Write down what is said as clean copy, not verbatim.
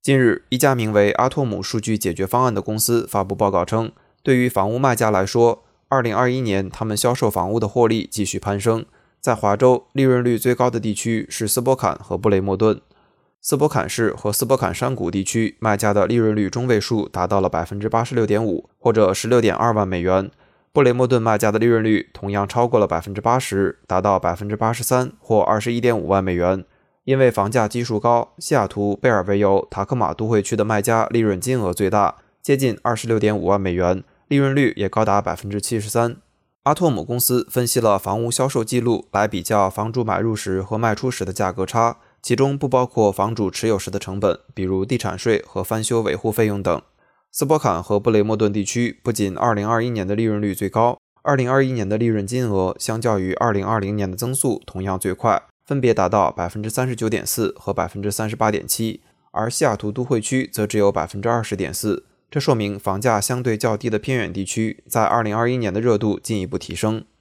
近日，一家名为阿托姆数据解决方案的公司发布报告称，对于房屋卖家来说，2021年他们销售房屋的获利继续攀升。在华州，利润率最高的地区是斯波坎和布雷默顿。斯波坎市和斯波坎山谷地区卖家的利润率中位数达到了 86.5%， 或者 16.2万美元。布雷默顿卖家的利润率同样超过了 80%， 达到 83%， 或 21.5万美元。因为房价基数高，西雅图、贝尔维尤、塔科马都会区的卖家利润金额最大，接近 26.5万美元，利润率也高达 73%。阿托姆公司分析了房屋销售记录来比较房主买入时和卖出时的价格差，其中不包括房主持有时的成本，比如地产税和翻修维护费用等。斯波坎和布雷默顿地区不仅2021年的利润率最高，2021年的利润金额相较于2020年的增速同样最快，分别达到 39.4% 和 38.7%， 而西雅图都会区则只有 20.4%。这说明房价相对较低的偏远地区在2021年的热度进一步提升。